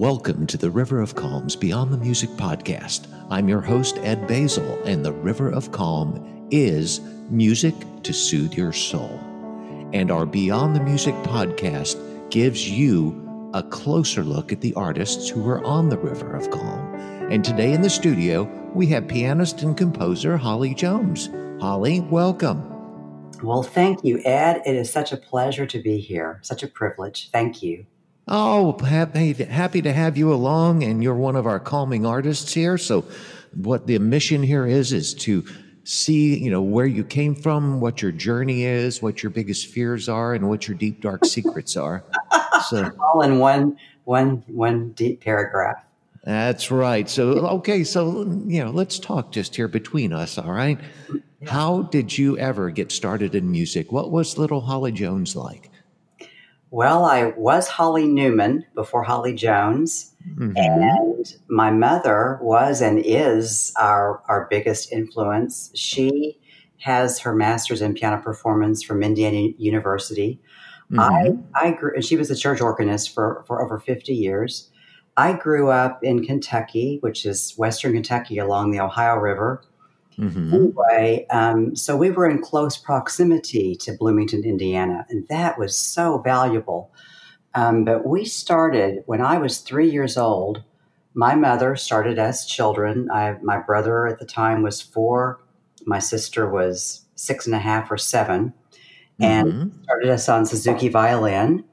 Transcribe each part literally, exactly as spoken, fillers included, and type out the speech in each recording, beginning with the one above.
Welcome to the River of Calm's Beyond the Music podcast. I'm your host, Ed Basil, and the River of Calm is music to soothe your soul. And our Beyond the Music podcast gives you a closer look at the artists who are on the River of Calm. And today in the studio, we have pianist and composer Holly Jones. Holly, welcome. Well, thank you, Ed. It is such a pleasure to be here. Such a privilege. Thank you. Oh, happy, happy to have you along, and you're one of our calming artists here. So what the mission here is, is to see, you know, where you came from, what your journey is, what your biggest fears are, and what your deep, dark secrets are. So all in one, one, one deep paragraph. That's right. So, okay, so, you know, let's talk just here between us, all right? Yeah. How did you ever get started in music? What was little Holly Jones like? Well, I was Holly Newman before Holly Jones, mm-hmm. and my mother was and is our, our biggest influence. She has her master's in piano performance from Indiana University. Mm-hmm. I, I grew, and she was a church organist for, for over fifty years. I grew up in Kentucky, which is Western Kentucky along the Ohio River. Mm-hmm. Anyway, um, so we were in close proximity to Bloomington, Indiana, and that was so valuable. Um, but we started when I was three years old. My mother started us children. I, my brother at the time was four. My sister was six and a half or seven, mm-hmm. and started us on Suzuki violin.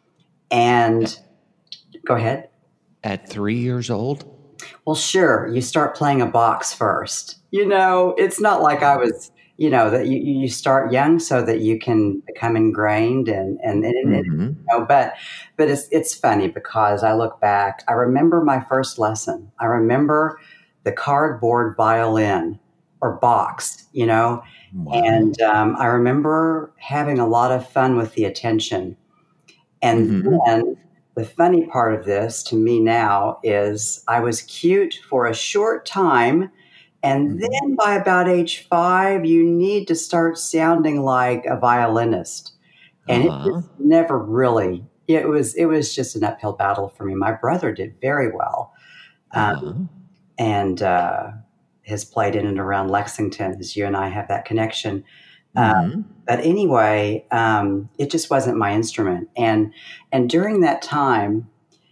And go ahead. At three years old? Well, sure. You start playing a box first. You know, it's not like I was, you know, that you, you start young so that you can become ingrained and, and, and mm-hmm. you know, but, but it's, it's funny because I look back, I remember my first lesson. I remember the cardboard violin or box, you know, wow. and um, I remember having a lot of fun with the attention. And mm-hmm. then the funny part of this to me now is I was cute for a short time. And then by about age five, you need to start sounding like a violinist. And uh-huh. it was never really, it was it was just an uphill battle for me. My brother did very well um, uh-huh. and uh, has played in and around Lexington, as you and I have that connection. Mm-hmm. Um, but anyway, um, it just wasn't my instrument. And and during that time,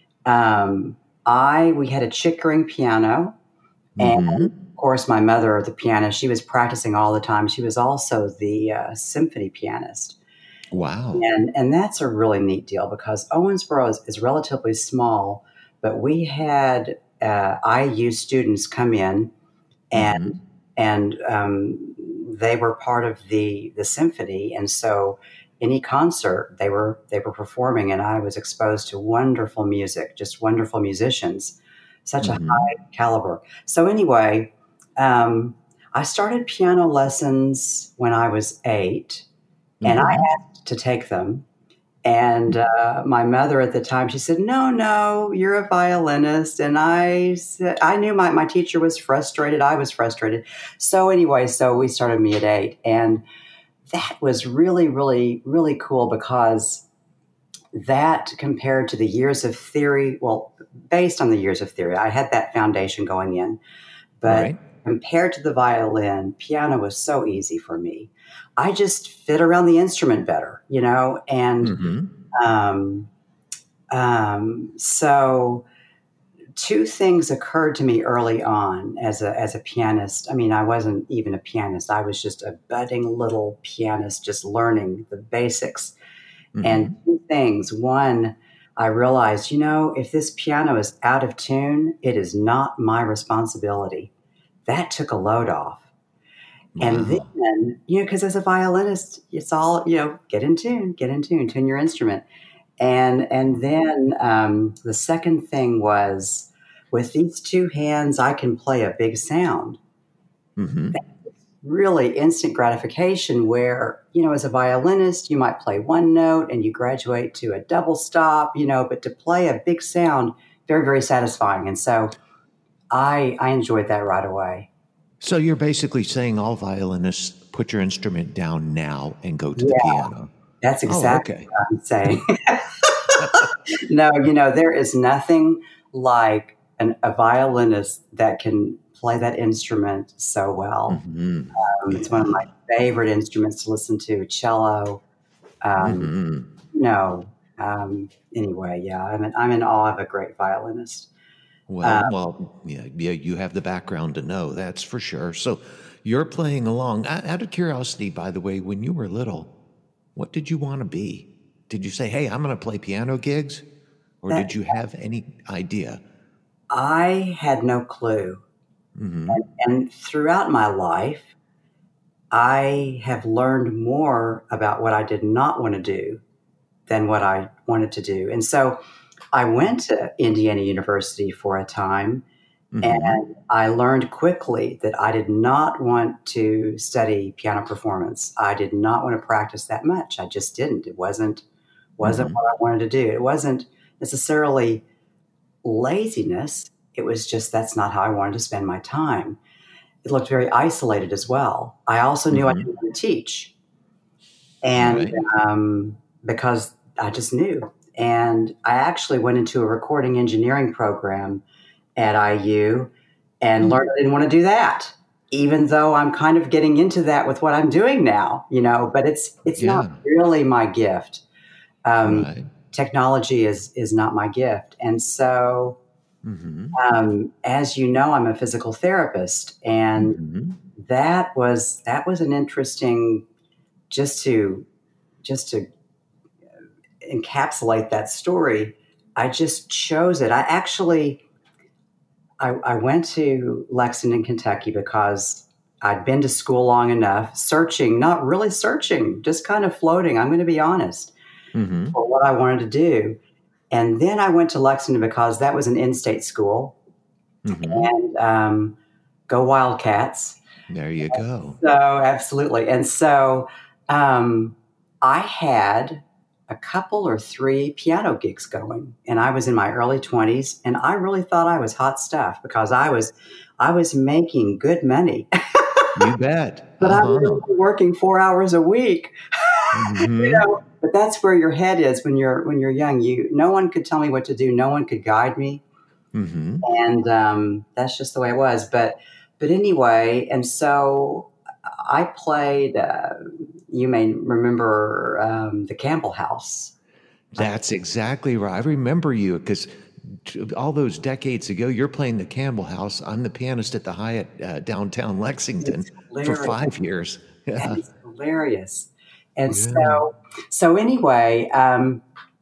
um, I we had a Chickering piano, and mm-hmm. of course, my mother, the pianist, she was practicing all the time. She was also the uh, symphony pianist. Wow! And and that's a really neat deal because Owensboro is, is relatively small, but we had uh, I U students come in, and mm-hmm. and um, they were part of the the symphony, and so any concert they were they were performing, and I was exposed to wonderful music, just wonderful musicians, such mm-hmm. a high caliber. So anyway, um, I started piano lessons when I was eight, mm-hmm. and I asked to take them. And uh, my mother at the time, she said, no, no, you're a violinist. And I said, I knew my, my teacher was frustrated. I was frustrated. So anyway, so we started me at eight. And that was really, really, really cool because that compared to the years of theory, well, based on the years of theory, I had that foundation going in. But right. compared to the violin, piano was so easy for me. I just fit around the instrument better, you know, and mm-hmm. um, um, so two things occurred to me early on as a as a pianist. I mean, I wasn't even a pianist; I was just a budding little pianist, just learning the basics. Mm-hmm. And two things: one, I realized, you know, if this piano is out of tune, it is not my responsibility. That took a load off. Wow. And then, you know, because as a violinist, it's all, you know, get in tune, get in tune, tune your instrument. And and then um, the second thing was, with these two hands, I can play a big sound. Mm-hmm. That's really instant gratification where, you know, as a violinist, you might play one note and you graduate to a double stop, you know, but to play a big sound, very, very satisfying. And so I I enjoyed that right away. So you're basically saying all violinists put your instrument down now and go to yeah, the piano. That's exactly oh, okay. what I'm saying. No, you know, there is nothing like an, a violinist that can play that instrument so well. Mm-hmm. Um, it's one of Yeah. my favorite instruments to listen to, cello. Um, Mm-hmm. no, um, anyway, yeah, I'm in, I'm in awe of a great violinist. Uh, Well, well, yeah, yeah, you have the background to know, that's for sure. So you're playing along. Out out of curiosity, by the way, when you were little, what did you want to be? Did you say, hey, I'm going to play piano gigs? Or that did you have any idea? I had no clue. Mm-hmm. And, and throughout my life, I have learned more about what I did not want to do than what I wanted to do. And so I went to Indiana University for a time, Mm-hmm. and I learned quickly that I did not want to study piano performance. I did not want to practice that much. I just didn't. It wasn't wasn't Mm-hmm. what I wanted to do. It wasn't necessarily laziness. It was just that's not how I wanted to spend my time. It looked very isolated as well. I also knew I Mm-hmm. didn't want to teach, and Right. um, because I just knew. And I actually went into a recording engineering program at I U and learned I didn't want to do that, even though I'm kind of getting into that with what I'm doing now, you know, but it's it's not Yeah. really my gift. Um, Right. technology is is not my gift. And so Mm-hmm. um, as you know, I'm a physical therapist, and Mm-hmm. that was that was an interesting just to just to encapsulate that story. I just chose it. I actually I, I went to Lexington, Kentucky because I'd been to school long enough, searching, not really searching, just kind of floating. I'm going to be honest, Mm-hmm. for what I wanted to do. And then I went to Lexington because that was an in-state school, Mm-hmm. and um, go Wildcats. There you go. So absolutely. And so um, I had a couple or three piano gigs going, and I was in my early twenties, and I really thought I was hot stuff because I was I was making good money. You bet. But I was Uh-huh. only working four hours a week. You Mm-hmm. know, but that's where your head is when you're when you're young. You no one could tell me what to do. No one could guide me, Mm-hmm. and um, that's just the way it was. But but anyway, and so I played. Uh, you may remember um, the Campbell House. I, That's exactly right. I remember you because all those decades ago, you're playing the Campbell House. I'm the pianist at the Hyatt uh, downtown Lexington it's for hilarious. five years. That Yeah. is hilarious. And Yeah. so so anyway. Um,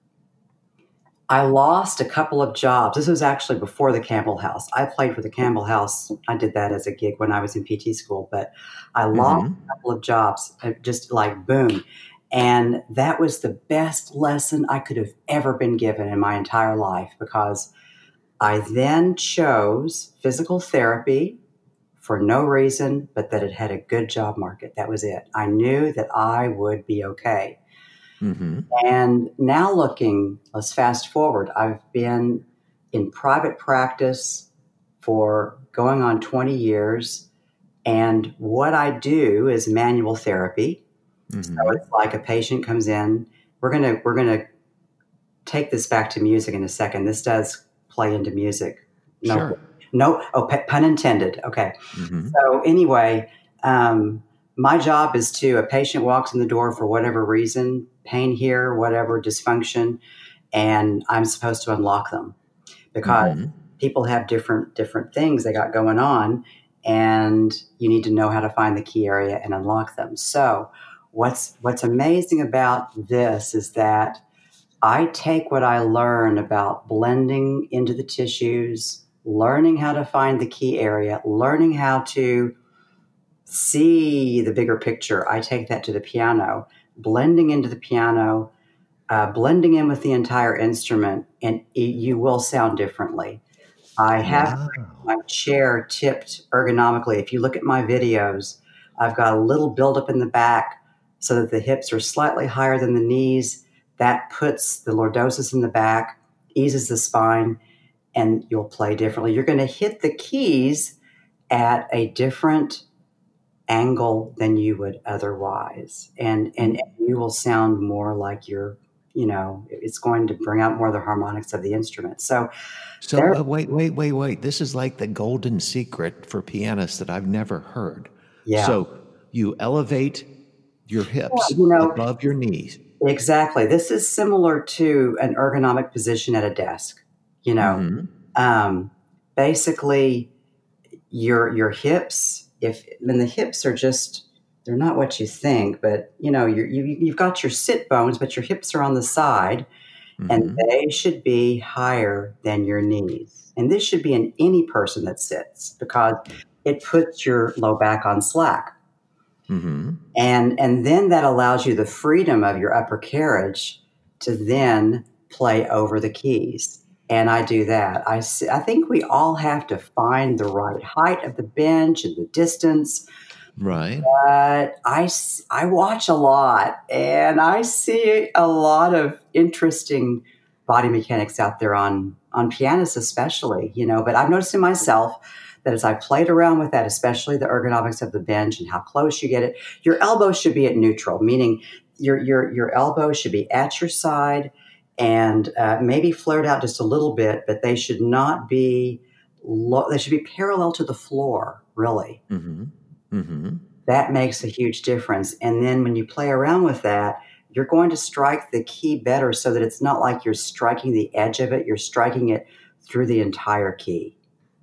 I lost a couple of jobs. This was actually before the Campbell House. I played for the Campbell House. I did that as a gig when I was in P T school, but I lost Mm-hmm. a couple of jobs, uh, just like boom. And that was the best lesson I could have ever been given in my entire life because I then chose physical therapy for no reason but that it had a good job market. That was it. I knew that I would be okay. Mm-hmm. And now looking, let's fast forward. I've been in private practice for going on twenty years. And what I do is manual therapy. So Mm-hmm. it's like a patient comes in. We're gonna we're gonna take this back to music in a second. This does play into music. No, Sure. no. Oh, pun intended. Okay. Mm-hmm. So anyway, um, my job is to a patient walks in the door for whatever reason, pain here, whatever dysfunction, and I'm supposed to unlock them because Mm-hmm. people have different different things they got going on, and you need to know how to find the key area and unlock them. So what's what's amazing about this is that I take what I learn about blending into the tissues, learning how to find the key area, learning how to see the bigger picture. I take that to the piano, blending into the piano, uh, blending in with the entire instrument, and it, you will sound differently. I have Wow. my chair tipped ergonomically. If you look at my videos, I've got a little buildup in the back so that the hips are slightly higher than the knees. That puts the lordosis in the back, eases the spine, and you'll play differently. You're going to hit the keys at a different angle than you would otherwise. And, and you will sound more like you're you know, it's going to bring out more of the harmonics of the instrument. So, So there, uh, wait, wait, wait, wait. This is like the golden secret for pianists that I've never heard. yeah, So you elevate your hips you know, above your knees. exactly. This is similar to an ergonomic position at a desk. You know, Mm-hmm. um, basically, your your hips. If and the hips are just they're not what you think, but you know, you're, you you've got your sit bones, but your hips are on the side, and Mm-hmm. they should be higher than your knees. And this should be in any person that sits because it puts your low back on slack. Mm-hmm. And and then that allows you the freedom of your upper carriage to then play over the keys. And I do that. I, s- I think we all have to find the right height of the bench and the distance. Right. But I, s- I watch a lot and I see a lot of interesting body mechanics out there on, on pianists, especially, you know. But I've noticed in myself that as I played around with that, especially the ergonomics of the bench and how close you get it, your elbow should be at neutral, meaning your, your, your elbow should be at your side and uh, maybe flared out just a little bit, but they should not be, lo- they should be parallel to the floor, really. Mm-hmm. Mm-hmm. That makes a huge difference. And then when you play around with that, you're going to strike the key better so that it's not like you're striking the edge of it, you're striking it through the entire key,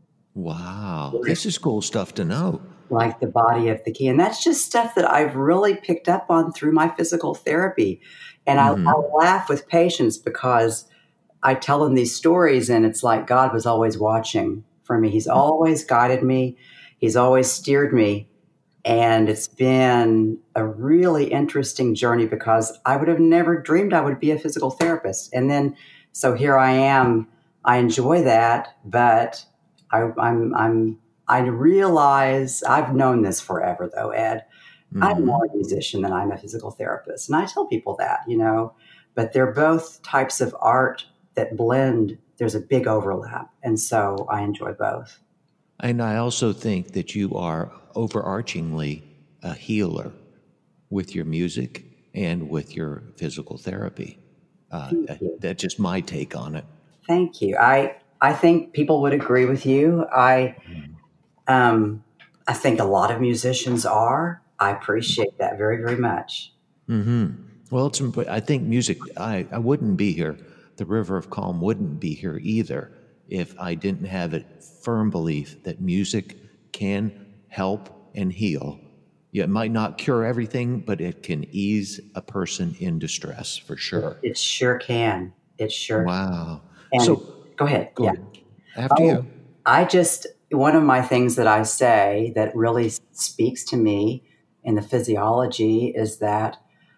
Wow. This is cool stuff to know. like the body of the key. And that's just stuff that I've really picked up on through my physical therapy. And I, Mm-hmm. I laugh with patients because I tell them these stories, and it's like God was always watching for me. He's always guided me, He's always steered me. And it's been a really interesting journey because I would have never dreamed I would be a physical therapist. And then, so here I am. I enjoy that, but I, I'm, I'm, I realize I've known this forever, though, Ed. I'm Mm-hmm. more a musician than I'm a physical therapist. And I tell people that, you know, but they're both types of art that blend. There's a big overlap. And so I enjoy both. And I also think that you are overarchingly a healer with your music and with your physical therapy. Uh, Thank you. that's just my take on it. Thank you. I, I think people would agree with you. I, um, I think a lot of musicians are. I appreciate that very, very much. Mm-hmm. Well, it's. imp- I think music. I, I wouldn't be here. The River of Calm wouldn't be here either if I didn't have a firm belief that music can help and heal. Yeah, it might not cure everything, but it can ease a person in distress for sure. It sure can. It sure. Wow. And So go ahead. go Yeah. ahead. After Oh, you. I just, one of my things that I say that really speaks to me in the physiology is that,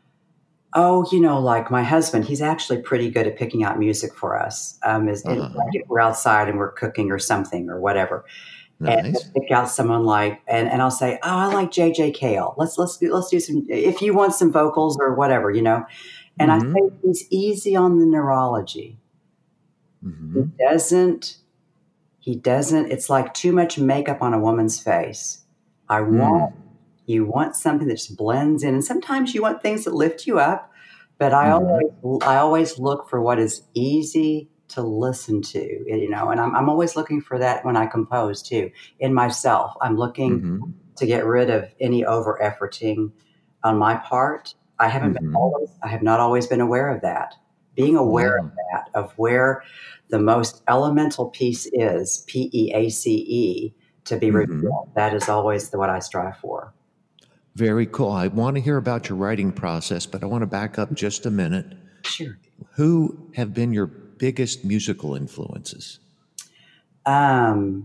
oh, you know, like my husband, he's actually pretty good at picking out music for us. Um, is Uh-huh. like if we're outside and we're cooking or something or whatever, and Nice. we'll pick out someone like, and, and I'll say, oh, I like J J Cale. Let's let's do let's do some. If you want some vocals or whatever, you know, and I Mm-hmm. say he's easy on the neurology. Mm-hmm. He doesn't. He doesn't. It's like too much makeup on a woman's face. I want you want something that just blends in, and sometimes you want things that lift you up. But I Mm-hmm. always I always look for what is easy to listen to, you know, and I'm I'm always looking for that when I compose too in myself. I'm looking Mm-hmm. to get rid of any over efforting on my part. I haven't been Mm-hmm. always I have not always been aware of that. Being aware of Wow. that, of where the most elemental piece is, P E A C E, to be Mm-hmm. revealed. That is always the, what I strive for. Very cool. I want to hear about your writing process, but I want to back up just a minute. Sure. Who have been your biggest musical influences? Um,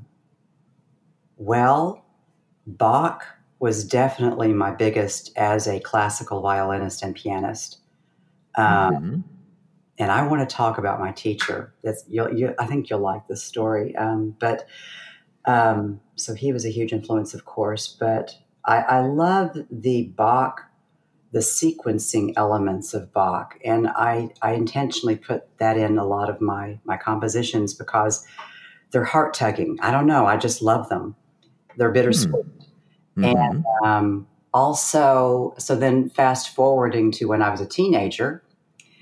well, Bach was definitely my biggest as a classical violinist and pianist. Um, Mm-hmm. and I want to talk about my teacher. That's you'll, you, I think you'll like this story. Um, but um, so he was a huge influence, of course. But I, I love the Bach, the sequencing elements of Bach, and I, I intentionally put that in a lot of my my compositions because they're heart tugging. I don't know. I just love them. They're bittersweet. And Mm-hmm. um, also, so then fast forwarding to when I was a teenager.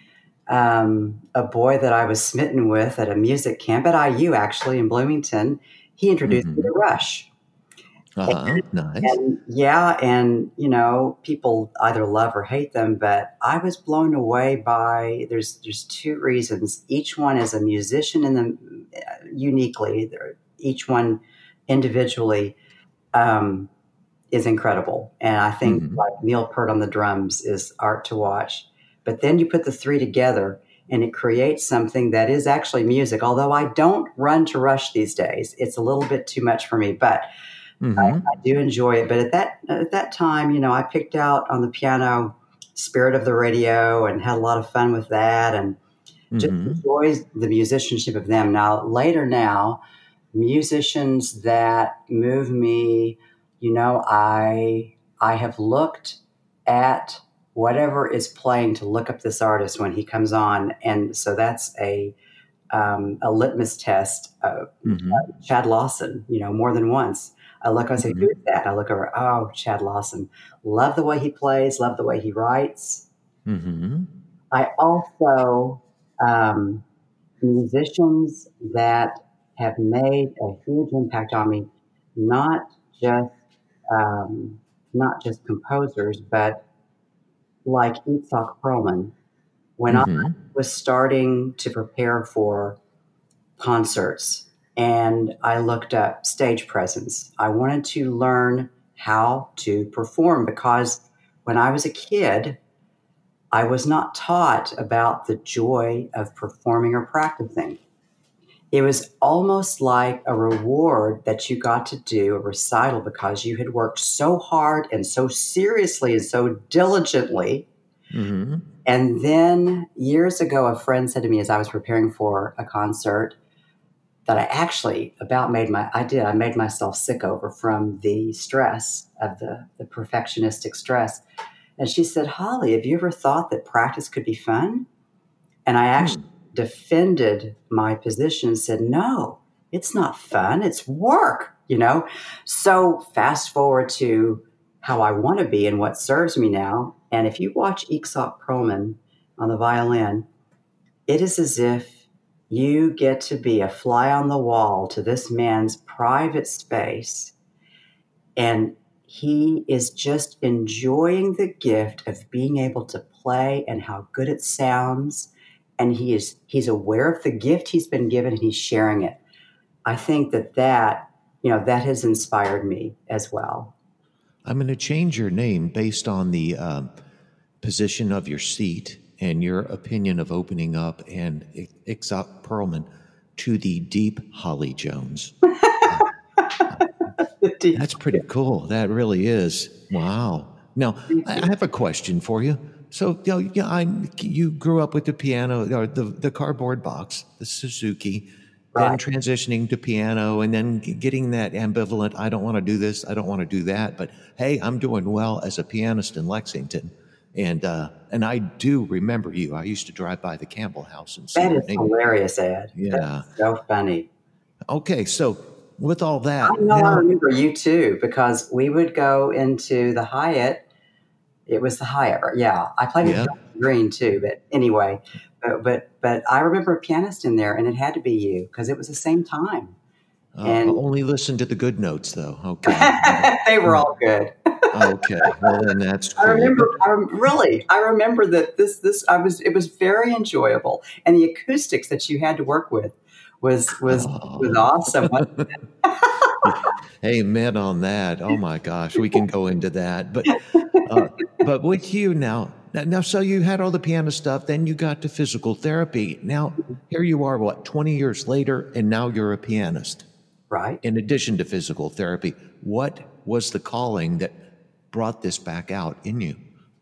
um, a boy that I was smitten with at a music camp at I U, actually, in Bloomington. He introduced me Mm-hmm. to Rush. Uh-huh. Nice. And yeah, and you know, people either love or hate them, but I was blown away by there's there's two reasons. Each one is a musician in them uh, uniquely. They're, each one individually um, is incredible, and I think Mm-hmm. like Neil Peart on the drums is art to watch. But then you put the three together, and it creates something that is actually music. Although I don't run to Rush these days, it's a little bit too much for me, but I, Mm-hmm. I do enjoy it. But at that at that time, you know, I picked out on the piano "Spirit of the Radio" and had a lot of fun with that, and just Mm-hmm. enjoys the musicianship of them. Now, later now, musicians that move me, you know, I I have looked at whatever is playing to look up this artist when he comes on, and so that's a um, a litmus test. Uh, Mm-hmm. Chad Lawson, you know, more than once. I look, I say, Mm-hmm. who is that? I look over, oh, Chad Lawson. Love the way he plays, love the way he writes. Mm-hmm. I also, um, musicians that have made a huge impact on me, not just, um, not just composers, but like Itzhak Perlman. When I Mm-hmm. was starting to prepare for concerts and I looked up stage presence. I wanted to learn how to perform because when I was a kid, I was not taught about the joy of performing or practicing. It was almost like a reward that you got to do a recital because you had worked so hard and so seriously and so diligently. Mm-hmm. And then years ago, a friend said to me as I was preparing for a concert, that I actually about made my, I did, I made myself sick over from the stress of the, the perfectionistic stress. And she said, Holly, have you ever thought that practice could be fun? And I actually Hmm. defended my position and said, no, it's not fun. It's work, you know? So fast forward to how I want to be and what serves me now. And if you watch Itzhak Perlman on the violin, it is as if you get to be a fly on the wall to this man's private space, and he is just enjoying the gift of being able to play and how good it sounds. And he is he's aware of the gift he's been given and he's sharing it. I think that that, you know, that has inspired me as well. I'm going to change your name based on the um, position of your seat and your opinion of opening up and Itzhak Perlman to the deep Holly Jones. That's pretty cool. That really is. Wow. Now, I have a question for you. So, you know, yeah, I, you grew up with the piano, or the, the cardboard box, the Suzuki, then Right. transitioning to piano, and then getting that ambivalent, I don't want to do this, I don't want to do that, but hey, I'm doing well as a pianist in Lexington. And uh, and I do remember you. I used to drive by the Campbell House and see That your is name. hilarious, Ed. Yeah. That's so funny. Okay, so with all I that, know I now, remember you too, because we would go into the Hyatt. It was the Hyatt, right? Yeah. I played with yeah, John Green too, but anyway, but, but, but I remember a pianist in there and it had to be you because it was the same time. uh, And only listen to the good notes, though. Okay. they were all good. Okay, well then that's I cool. remember, But I rem- really, I remember that this, this, I was, it was very enjoyable. And the acoustics that you had to work with was, was, was oh, awesome. amen on that. Oh my gosh, we can go into that. But uh, but with you now, now, so you had all the piano stuff, then you got to physical therapy. Now here you are, what, twenty years later, and now you're a pianist. Right. In addition to physical therapy, what was the calling that brought this back out in you?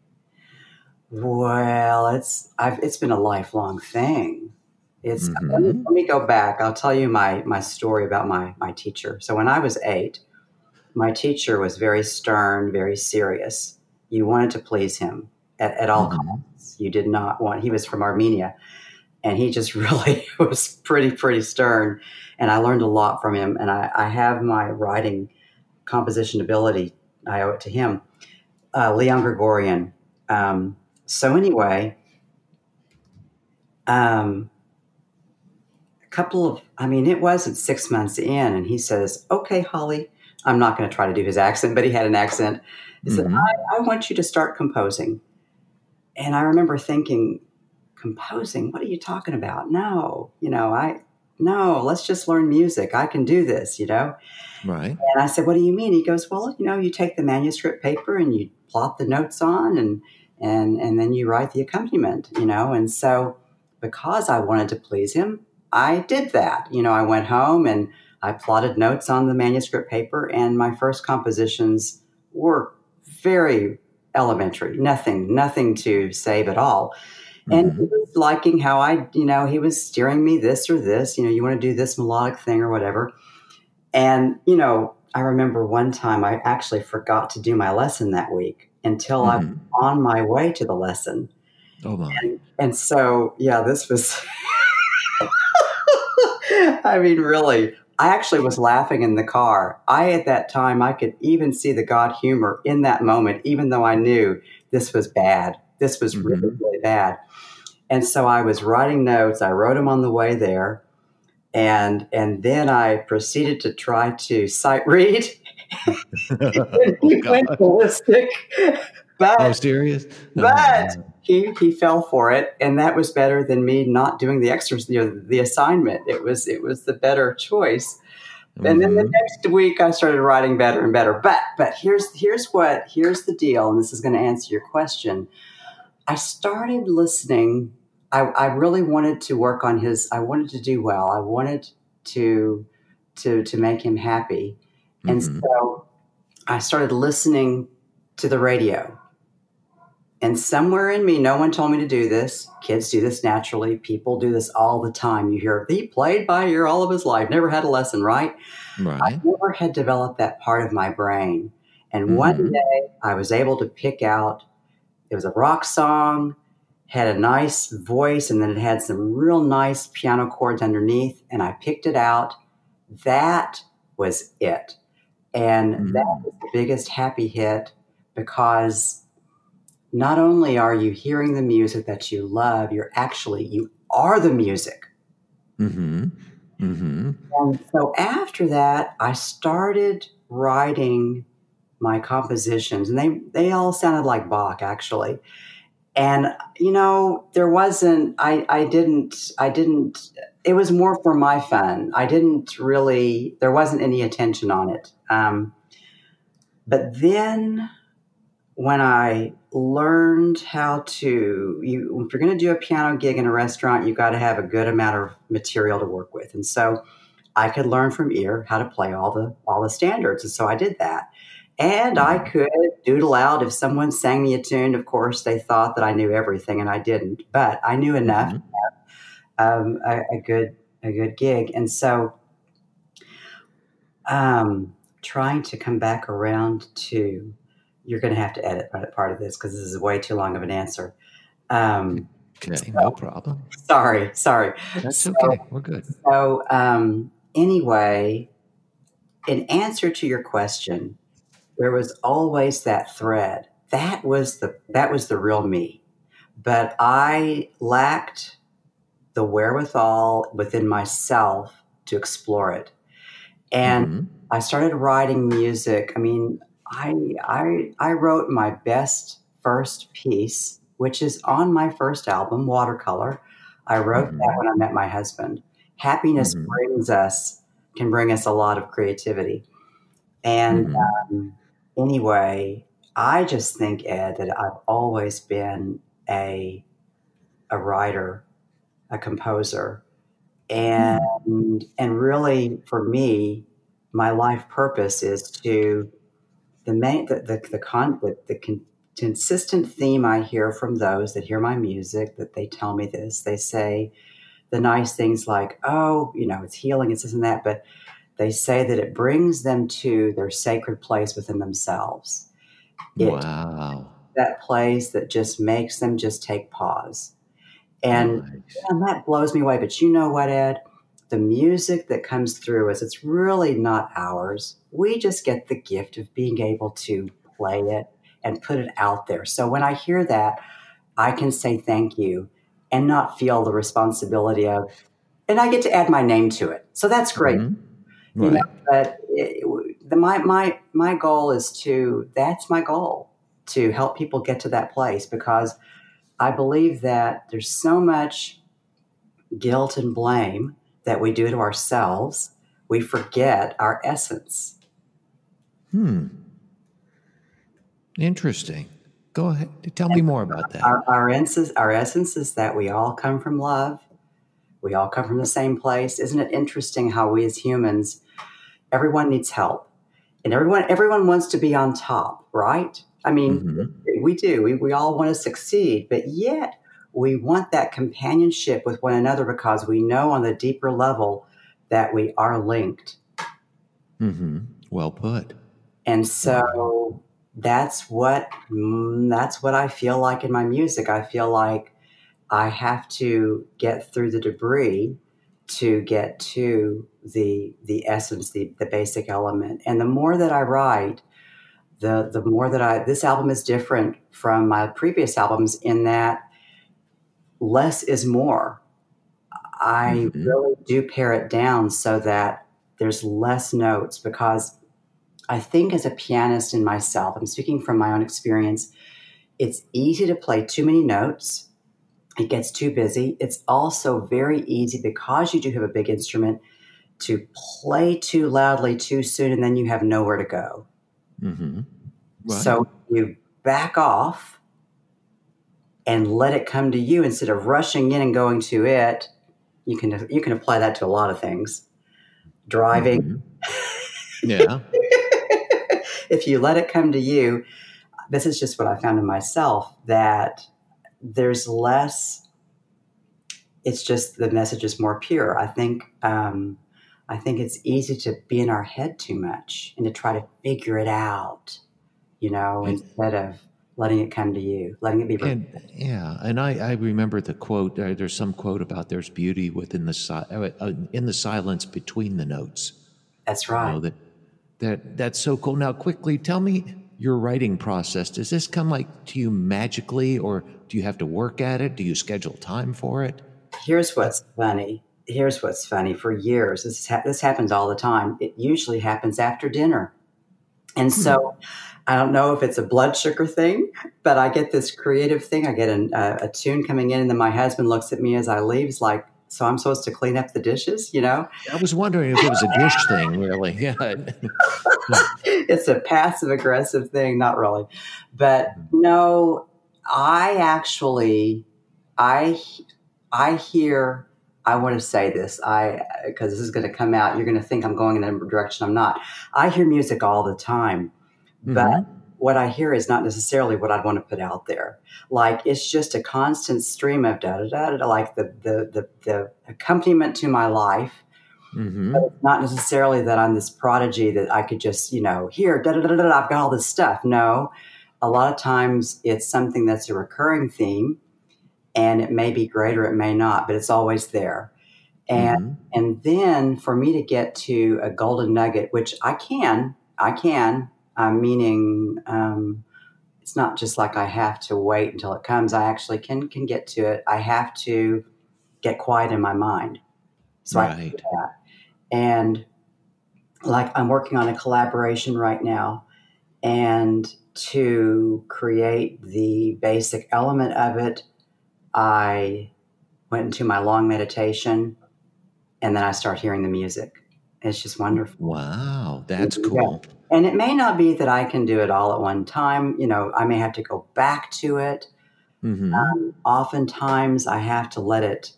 Well, it's I've it's been a lifelong thing. It's let me, Mm-hmm. let me go back. I'll tell you my my story about my my teacher. So when I was eight, my teacher was very stern, very serious. You wanted to please him at, at all Mm-hmm. costs. You did not want. He was from Armenia, and he just really was pretty pretty stern. And I learned a lot from him. And I, I have my writing composition ability. I owe it to him. Uh, Leon Gregorian. Um, so anyway, um, a couple of, I mean, it wasn't six months in, and he says, "Okay, Holly," I'm not going to try to do his accent, but he had an accent. He said, Mm-hmm. I, I want you to start composing. And I remember thinking, composing? What are you talking about? No, you know, I, no, let's just learn music. I can do this, you know? Right. And I said, what do you mean? He goes, well, you know, you take the manuscript paper and you plot the notes on and, and, and then you write the accompaniment, you know? And so because I wanted to please him, I did that. You know, I went home and I plotted notes on the manuscript paper, and my first compositions were very elementary, nothing, nothing to save at all. And Mm-hmm. he was liking how I, you know, he was steering me this or this, you know, you want to do this melodic thing or whatever. And, you know, I remember one time I actually forgot to do my lesson that week until I was Mm-hmm. on my way to the lesson. Oh my. And, and so, yeah, this was, I mean, really, I actually was laughing in the car. I, at that time, I could even see the God humor in that moment, even though I knew this was bad. This was Mm-hmm. really, really bad. And so I was writing notes. I wrote them on the way there. And and then I proceeded to try to sight read. Oh, He God. went ballistic. But, Oh, serious? but Oh, he, he fell for it. And that was better than me not doing the exercise, you know, the assignment. It was, it was the better choice. And then the mm-hmm. next week I started writing better and better. But but here's here's what here's the deal, and this is going to answer your question. I started listening. I, I really wanted to work on his. I wanted to do well. I wanted to to to make him happy, and Mm-hmm. so I started listening to the radio. And somewhere in me, no one told me to do this. Kids do this naturally. People do this all the time. You hear, he played by ear all of his life, never had a lesson, right? Right. I never had developed that part of my brain. And Mm-hmm. one day I was able to pick out, it was a rock song, had a nice voice, and then it had some real nice piano chords underneath. And I picked it out. That was it. And Mm-hmm. that was the biggest happy hit, because not only are you hearing the music that you love, you're actually, you are the music. Mm-hmm. Mm-hmm. And so after that, I started writing my compositions, and they, they all sounded like Bach, actually. And, you know, there wasn't, I, I didn't, I didn't, it was more for my fun. I didn't really, there wasn't any attention on it. Um, but then when I learned how to, you, if you're going to do a piano gig in a restaurant, you've got to have a good amount of material to work with. And so I could learn from ear how to play all the, all the standards. And so I did that. And I could doodle out if someone sang me a tune. Of course, they thought that I knew everything, and I didn't, but I knew enough Mm-hmm. to have um, a, a good, a good gig. And so, um, trying to come back around to, you're going to have to edit part of this because this is way too long of an answer. Um, Okay, so, no problem. Sorry, sorry. That's so, okay. We're good. So, um, anyway, in answer to your question, there was always that thread. That was the that was the real me. But I lacked the wherewithal within myself to explore it. And Mm-hmm. I started writing music. I mean, I I I wrote my best first piece, which is on my first album, Watercolor. I wrote Mm-hmm. that when I met my husband. Happiness Mm-hmm. brings us can bring us a lot of creativity. And Mm-hmm. um, anyway, I just think, Ed, that I've always been a a writer, a composer, and Mm-hmm. and really for me, my life purpose is to the main the the the, con, the, the con, consistent theme I hear from those that hear my music, that they tell me this. They say the nice things like, oh, you know, it's healing, it's this and that, but they say that it brings them to their sacred place within themselves. It Wow. that place that just makes them just take pause. And, Nice. and that blows me away. But you know what, Ed? The music that comes through us, it's really not ours. We just get the gift of being able to play it and put it out there. So when I hear that, I can say thank you. and not feel the responsibility of, and I get to add my name to it. So that's great. Mm-hmm. You Right. know, but it, the, my, my, my goal is to, that's my goal, to help people get to that place, because I believe that there's so much guilt and blame that we do to ourselves. We forget our essence. Hmm. Interesting. Go ahead. Tell me more about that. Our, our, essence, our essence is that we all come from love. We all come from the same place. Isn't it interesting how we as humans, everyone needs help, and everyone everyone wants to be on top, right? I mean, mm-hmm. we do. We, we all want to succeed, but yet we want that companionship with one another, because we know on the deeper level that we are linked. Mm-hmm. Well put. And so that's what that's what I feel like in my music. I feel like I have to get through the debris to get to the the essence, the, the basic element. And the more that I write, the the more that I this album is different from my previous albums in that less is more. I mm-hmm. really do pare it down so that there's less notes, because I think as a pianist in myself, I'm speaking from my own experience, it's easy to play too many notes. It gets too busy. It's also very easy, because you do have a big instrument, to play too loudly too soon, and then you have nowhere to go. Mm-hmm. Right. So you back off and let it come to you instead of rushing in and going to it. You can you can apply that to a lot of things. Driving. Mm-hmm. Yeah. If you let it come to you, this is just what I found in myself, that there's less, it's just the message is more pure. I think um, I think it's easy to be in our head too much and to try to figure it out, you know, and, instead of letting it come to you, letting it be. And, yeah, and I, I remember the quote. Uh, there's some quote about there's beauty within the si- uh, in the silence between the notes. That's right. You know, that that that's so cool. Now, quickly, tell me your writing process. Does this come like to you magically, or do you have to work at it? Do you schedule time for it? Here's what's funny. Here's what's funny. For years, this ha- this happens all the time. It usually happens after dinner, and so. Hmm. I don't know if it's a blood sugar thing, but I get this creative thing. I get an, uh, a tune coming in, and then my husband looks at me as I leave. He's like, so I'm supposed to clean up the dishes, you know? I was wondering if it was a dish thing, really. Yeah. It's a passive-aggressive thing, not really. But no, I actually, I, I hear, I want to say this, I because this is going to come out. You're going to think I'm going in a direction I'm not. I hear music all the time. But mm-hmm. what I hear is not necessarily what I'd want to put out there. Like, it's just a constant stream of da da da da, like the the the, the accompaniment to my life. Mm-hmm. But it's not necessarily that I'm this prodigy that I could just, you know, here, da da da da, I've got all this stuff. No, a lot of times it's something that's a recurring theme, and it may be great or it may not, but it's always there. And mm-hmm. and then for me to get to a golden nugget, which I can, I can. Uh, meaning um, it's not just like I have to wait until it comes. I actually can can get to it. I have to get quiet in my mind. So right. I can do that. And like I'm working on a collaboration right now, and to create the basic element of it, I went into my long meditation, and then I start hearing the music. It's just wonderful. Wow, that's cool. Yeah. And it may not be that I can do it all at one time. You know, I may have to go back to it. Mm-hmm. Um, oftentimes I have to let it,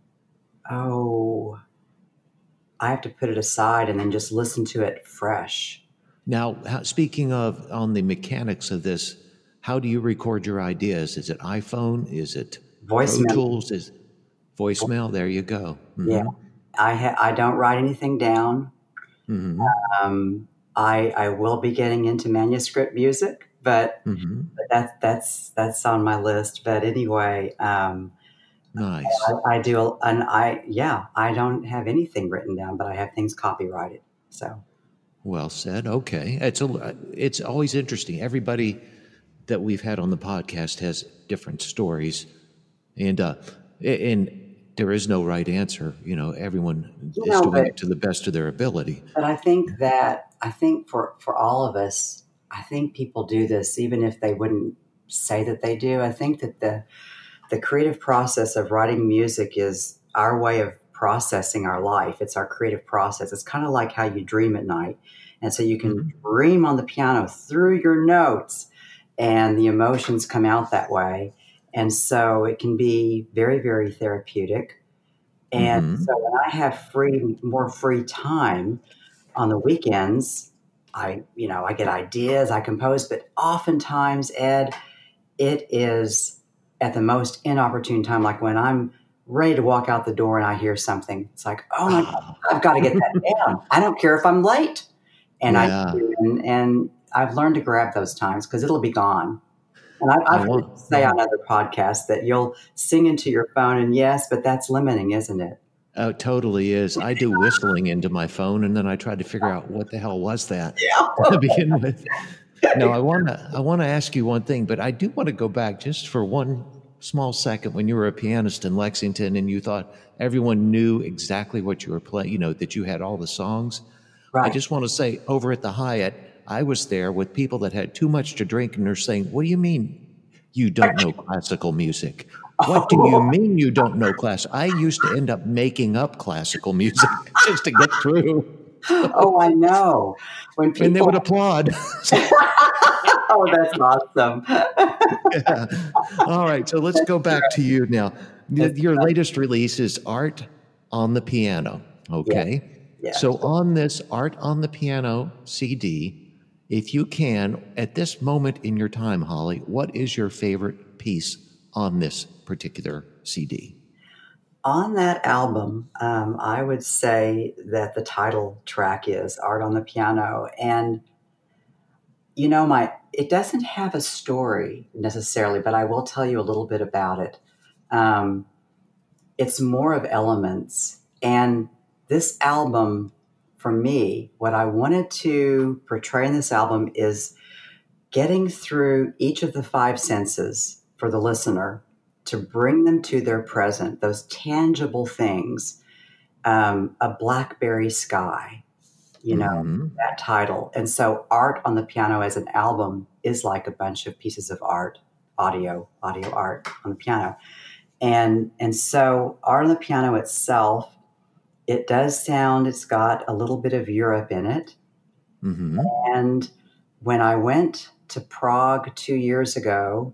oh, I have to put it aside and then just listen to it fresh. Now, how, speaking of on the mechanics of this, how do you record your ideas? Is it iPhone? Is it voicemail? Pro Tools? Is voicemail? There you go. Mm-hmm. Yeah, I ha- I don't write anything down. Mm-hmm. Um, I I will be getting into manuscript music, but, mm-hmm. but that's that's that's on my list. But anyway, um, nice. I, I do, and I yeah, I don't have anything written down, but I have things copyrighted. So, well said. Okay, it's a it's always interesting. Everybody that we've had on the podcast has different stories, and uh, A- And there is no right answer. You know, everyone You is know, doing but it to the best of their ability. but I think that I think for for all of us, I think people do this even if they wouldn't say that they do. I think that the the creative process of writing music is our way of processing our life. It's our creative process. It's kind of like how you dream at night. And so you can Hmm. dream on the piano through your notes, and the emotions come out that way. And so it can be very, very therapeutic. And Hmm. so when I have free, more free time on the weekends, I, you know, I get ideas, I compose, but oftentimes, Ed, it is at the most inopportune time, like when I'm ready to walk out the door and I hear something. It's like, oh my God, Ah, I've got to get that down. I don't care if I'm late. And I yeah. do. And, and I've learned to grab those times because it'll be gone. And I, I I've heard you want. say Yeah. on other podcasts that you'll sing into your phone, and yes, but that's limiting, isn't it? Oh, it totally is. I do whistling into my phone, and then I try to figure out what the hell was that to begin with. Now, I want to I want to ask you one thing, but I do want to go back just for one small second when you were a pianist in Lexington and you thought everyone knew exactly what you were playing, you know, that you had all the songs. I Right. just want to say over at the Hyatt, I was there with people that had too much to drink and they're saying, "What do you mean you don't know classical music? What do you Oh, mean you don't know class?" I used to end up making up classical music just to get through, oh, I know. When and they people, would applaud. oh, that's awesome. Yeah. All right, so let's go back to you now. Y- That's Your right. latest release is Art on the Piano, Yes, okay? yes. So on this Art on the Piano C D, if you can, at this moment in your time, Holly, what is your favorite piece on this particular C D? On that album, um, I would say that the title track is Art on the Piano. And, you know, my it doesn't have a story necessarily, but I will tell you a little bit about it. Um, it's more of elements. And this album, for me, what I wanted to portray in this album is getting through each of the five senses for the listener to bring them to their present, those tangible things, um, a blackberry sky, you know, Mm-hmm. that title. And so Art on the Piano as an album is like a bunch of pieces of art, audio, audio art on the piano. And and so Art on the Piano itself, it does sound, it's got a little bit of Europe in it. Mm-hmm. And when I went to Prague two years ago,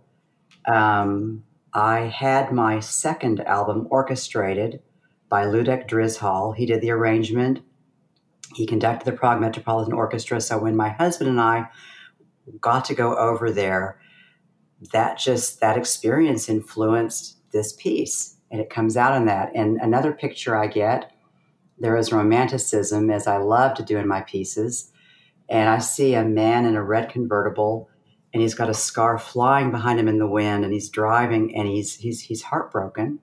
um, I had my second album orchestrated by Ludek Drizhal. He did the arrangement. He conducted the Prague Metropolitan Orchestra. So when my husband and I got to go over there, that just that experience influenced this piece, and it comes out in that. And another picture I get, there is romanticism, as I love to do in my pieces. And I see a man in a red convertible, and he's got a scarf flying behind him in the wind, and he's driving, and he's he's he's heartbroken,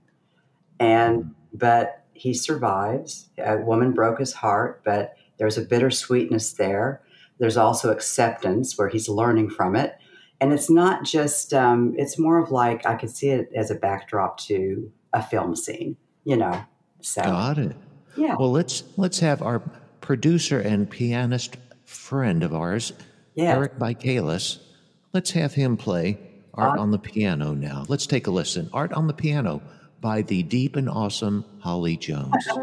and but he survives. A woman broke his heart, but there's a bittersweetness there. There's also acceptance where he's learning from it, and it's not just. Um, it's more of like I could see it as a backdrop to a film scene, you know. So Got it. yeah, Well, let's let's have our producer and pianist friend of ours, yes. Eric Michaelis. Let's have him play Art on the Piano now. Let's take a listen. Art on the Piano by the deep and awesome Holly Jones.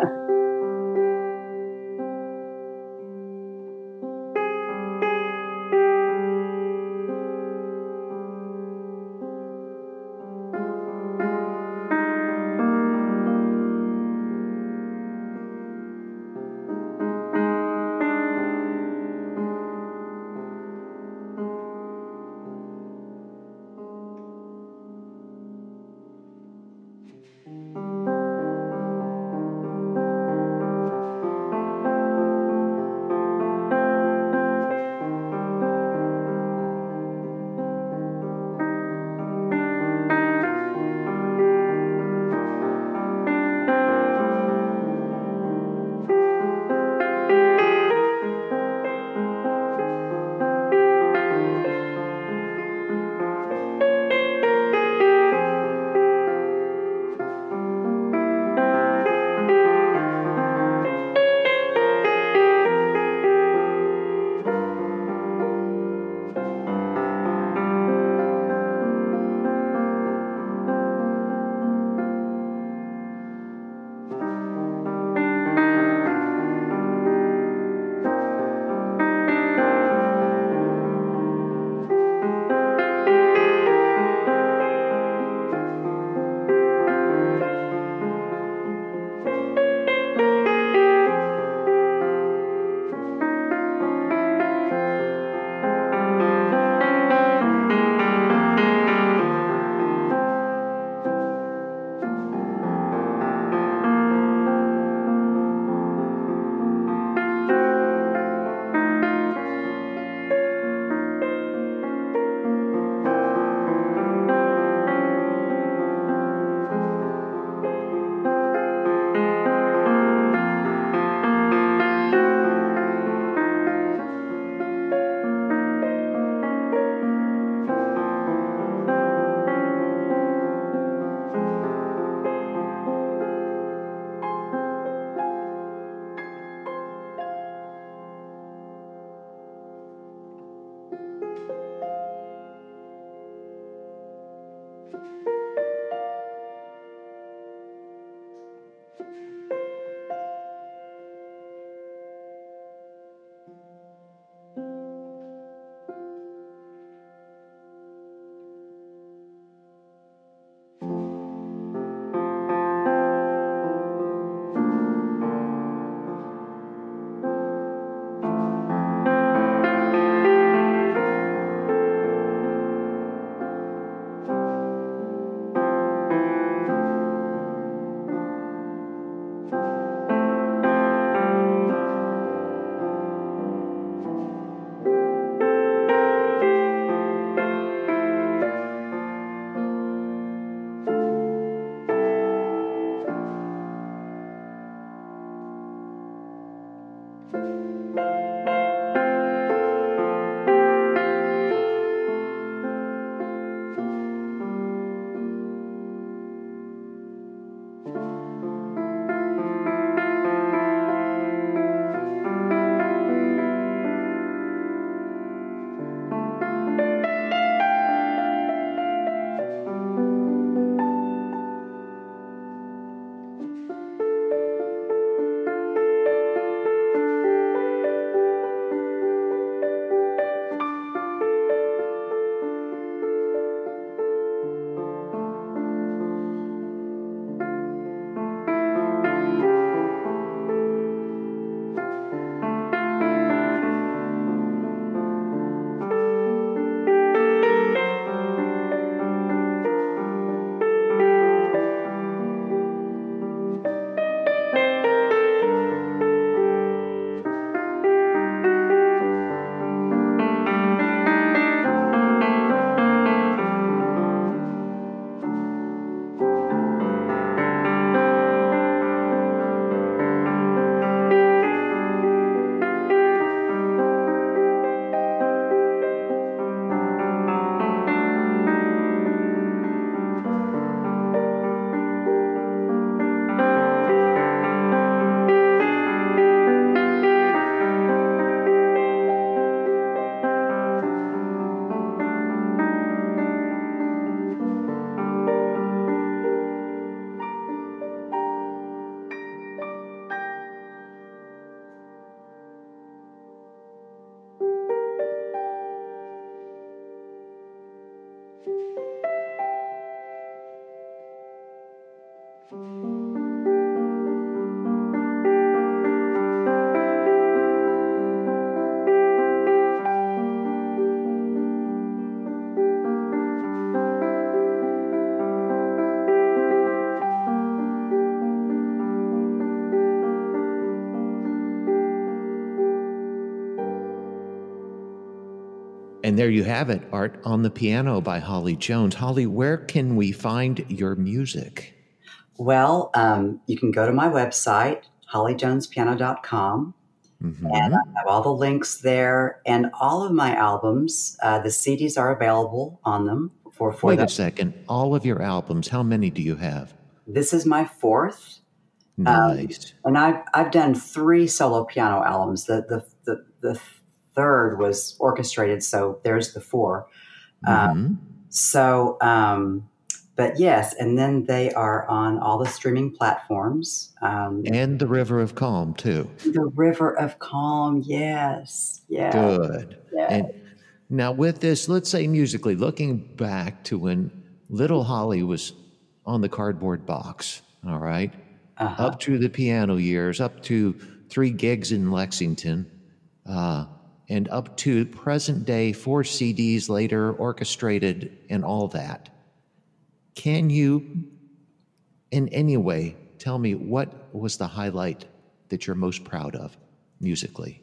And there you have it, Art on the Piano by Holly Jones. Holly, where can we find your music? Well, um, you can go to my website, holly jones piano dot com, Mm-hmm. and I have all the links there. And all of my albums, uh, the C Ds are available on them. For, for Wait them. a second. All of your albums, how many do you have? This is my fourth. Nice. Um, and I've, I've done three solo piano albums. The, the, the, the third was orchestrated, so there's the four. Mm-hmm. Um, so, um, but yes, and then they are on all the streaming platforms. Um, and The River of Calm, too. The River of Calm, yes. Yeah. Good. Yes. And now with this, let's say musically, looking back to when little Holly was on the cardboard box, all right, Uh-huh. up through the piano years, up to three gigs in Lexington, uh, and up to present day, four C Ds later, orchestrated and all that. Can you, in any way, tell me what was the highlight that you're most proud of musically?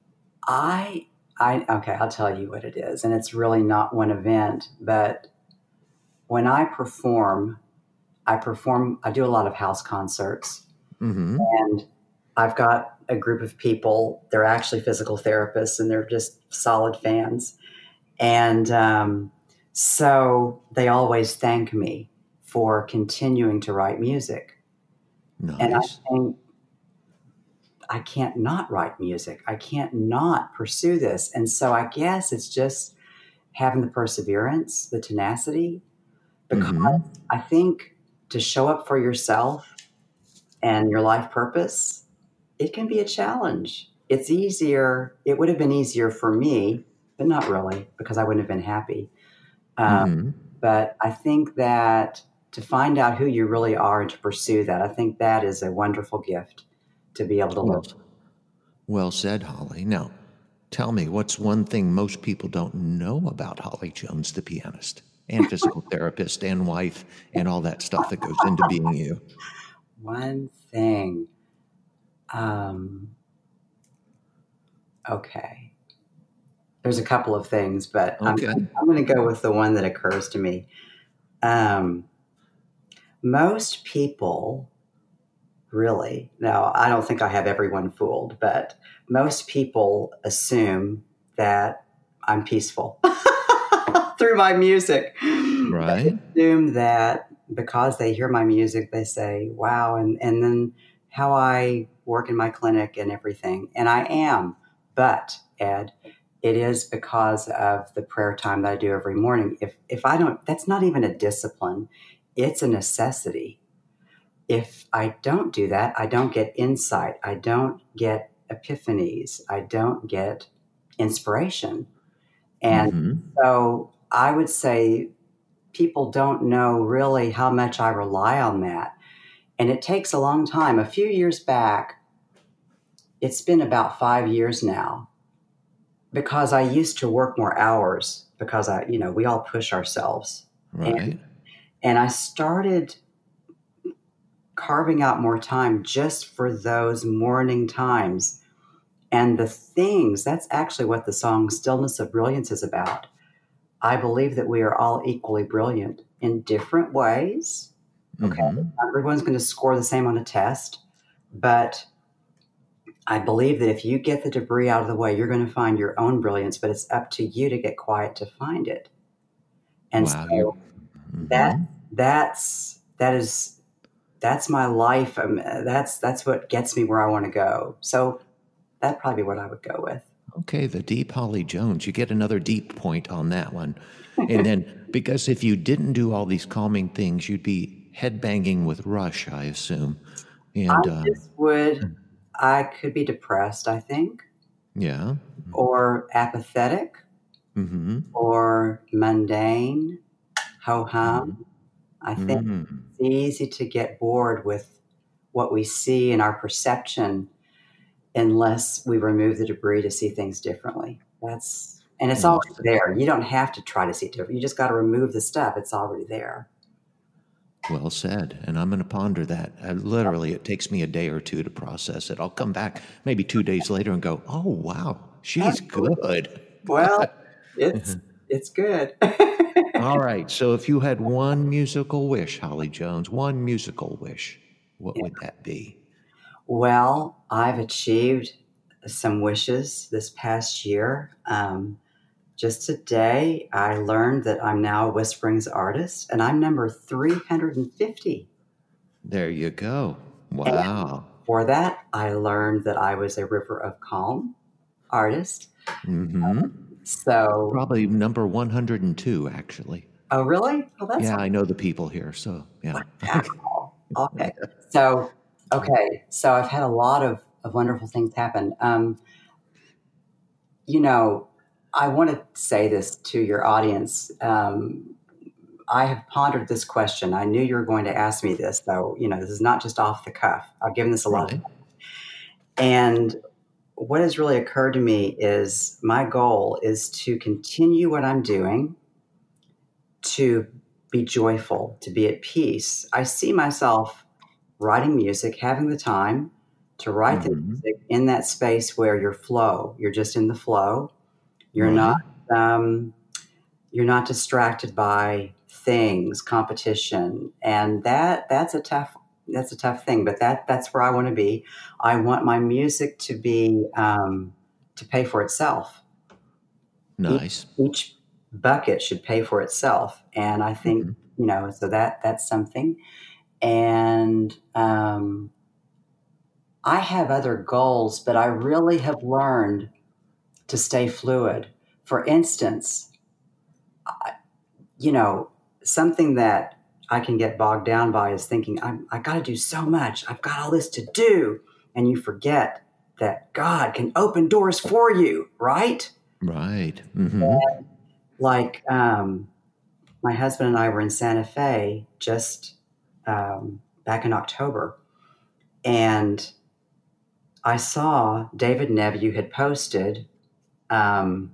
I, I, okay, I'll tell you what it is. And it's really not one event, but when I perform, I perform, I do a lot of house concerts. Mm-hmm. And I've got a group of people, they're actually physical therapists and they're just solid fans. And um, so they always thank me for continuing to write music. Nice. And I think I can't not write music. I can't not pursue this. And so I guess it's just having the perseverance, the tenacity, because Mm-hmm. I think to show up for yourself and your life purpose, it can be a challenge. It's easier. It would have been easier for me, but not really, because I wouldn't have been happy. Um, Mm-hmm. But I think that to find out who you really are and to pursue that, I think that is a wonderful gift to be able to Well, live. well said, Holly. Now, tell me, what's one thing most people don't know about Holly Jones, the pianist and physical therapist and wife and all that stuff that goes into being you? One thing. Um, okay. There's a couple of things, but Okay. I'm, I'm going to go with the one that occurs to me. Um, most people, really, no, I don't think I have everyone fooled, but most people assume that I'm peaceful through my music. Right. They assume that because they hear my music, they say, wow, and, and then how I work in my clinic and everything. And I am, but Ed, it is because of the prayer time that I do every morning. If if I don't, that's not even a discipline. It's a necessity. If I don't do that, I don't get insight. I don't get epiphanies. I don't get inspiration. And Mm-hmm. so I would say people don't know really how much I rely on that. And it takes a long time. A few years back, it's been about five years now, because I used to work more hours because I, you know, we all push ourselves. Right. And, and I started carving out more time just for those morning times. And the things, that's actually what the song Stillness of Brilliance is about. I believe that we are all equally brilliant in different ways. Okay. Mm-hmm. Not everyone's going to score the same on a test, but I believe that if you get the debris out of the way, you're going to find your own brilliance, but it's up to you to get quiet to find it. And Wow. so Mm-hmm. that that's that is that's my life. Um, that's that's what gets me where I want to go. So that'd probably be what I would go with. Okay, the deep Holly Jones. You get another deep point on that one. And then, because if you didn't do all these calming things, you'd be headbanging with Rush, I assume. And I uh, just would, I could be depressed, I think, yeah. or apathetic, Mm-hmm. or mundane, ho hum. I think Mm. it's easy to get bored with what we see in our perception unless we remove the debris to see things differently. That's and it's Well already said. there. You don't have to try to see it different. You just got to remove the stuff. It's already there. Well said. And I'm going to ponder that. I, literally, it takes me a day or two to process it. I'll come back maybe two days later and go, oh, wow, she's good. Well, it's it's good. All right. So if you had one musical wish, Holly Jones, one musical wish, what would that be? Well, I've achieved some wishes this past year. Um, just today, I learned that I'm now a Whisperings artist, and I'm number three hundred fifty. There you go. And Wow. for that, I learned that I was a River of Calm artist. Mm-hmm. So, Probably number one hundred two, actually. oh, really? Oh, that's Yeah, I know the people here. So, yeah. wow. Okay. So, okay. So I've had a lot of, of wonderful things happen. Um, you know, I want to say this to your audience. Um, I have pondered this question. I knew you were going to ask me this, though. You know, this is not just off the cuff. I've given this a lot. Right. And what has really occurred to me is my goal is to continue what I'm doing, to be joyful, to be at peace. I see myself writing music, having the time to write the Mhm. music in that space where you're flow. You're just in the flow. You're Right. not um, you're not distracted by things, competition, and that that's a tough that's a tough thing. But that that's where I want to be. I want my music to be um, to pay for itself. Nice. Each, each bucket should pay for itself, and I think Mhm. you know. So that that's something. And um, I have other goals, but I really have learned to stay fluid. For instance, I, you know, something that I can get bogged down by is thinking, I'm, I got to do so much. I've got all this to do. And you forget that God can open doors for you, right? Right. Mm-hmm. Like um, my husband and I were in Santa Fe just um, back in October. And I saw David Nevue had posted um,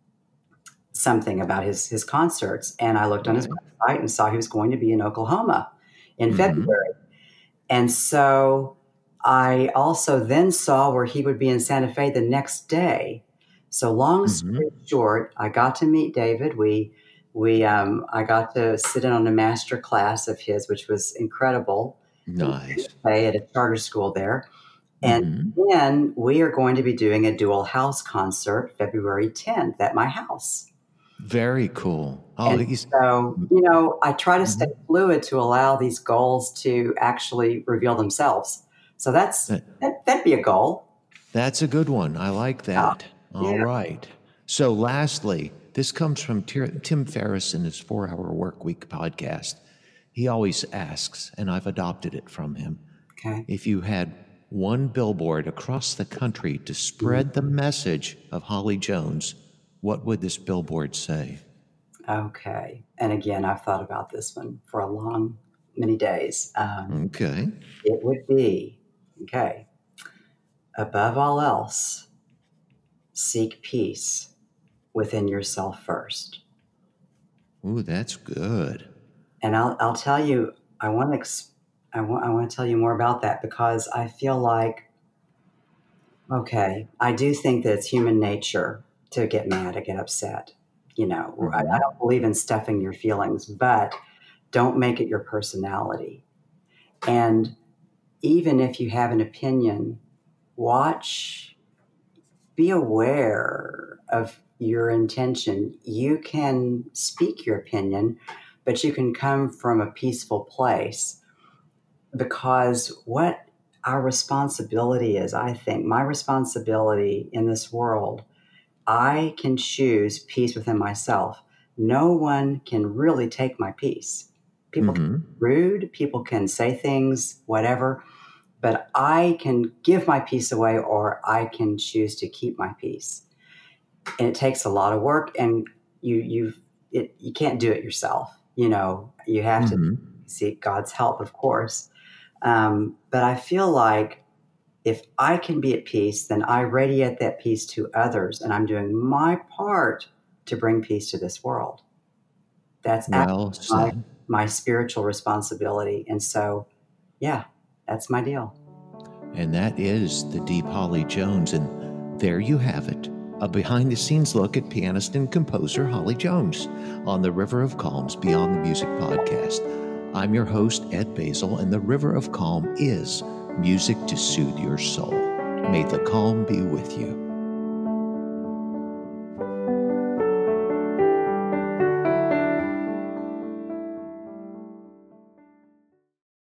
something about his his concerts, and I looked on his Right. website and saw he was going to be in Oklahoma in Mhm. February. And so I also then saw where he would be in Santa Fe the next day. So long story Mhm. short, I got to meet David. We we um, I got to sit in on a master class of his, which was incredible in Santa Nice. Fe at a charter school there. And Mhm. then we are going to be doing a dual house concert February tenth at my house. Very cool. Oh, And he's so, you know, I try to stay Mhm. fluid to allow these goals to actually reveal themselves. So that's That- that, that'd be a goal. That's a good one. I like that. All Yeah. right. So, lastly, this comes from Tim Tim Ferriss in his Four Hour Work Week podcast. He always asks, and I've adopted it from him, Okay. if you had one billboard across the country to spread the message of Holly Jones, what would this billboard say? Okay. And again, I've thought about this one for a long, many days. Um, Okay. it would be, okay, above all else, seek peace within yourself first. Ooh, that's good. And I'll, I'll tell you, I want to, ex- I want, I want to tell you more about that because I feel like, okay, I do think that it's human nature to get mad, to get upset. You know, I, I Mhm. don't believe in stuffing your feelings, but don't make it your personality. And even if you have an opinion, watch, be aware of your intention. You can speak your opinion, but you can come from a peaceful place because what our responsibility is, I think, my responsibility in this world, I can choose peace within myself. No one can really take my peace. People can Mhm. be rude, people can say things, whatever, but I can give my peace away or I can choose to keep my peace. And it takes a lot of work and you you it you can't do it yourself. You know, you have to Mhm. seek God's help, of course. Um, but I feel like if I can be at peace, then I radiate that peace to others, and I'm doing my part to bring peace to this world. That's Well my, said. my spiritual responsibility. And so, yeah, that's my deal. And that is the deep Holly Jones. And there you have it, a behind-the-scenes look at pianist and composer Holly Jones on the River of Calm's Beyond the Music podcast. I'm your host, Ed Basil, and the River of Calm is music to soothe your soul. May the calm be with you.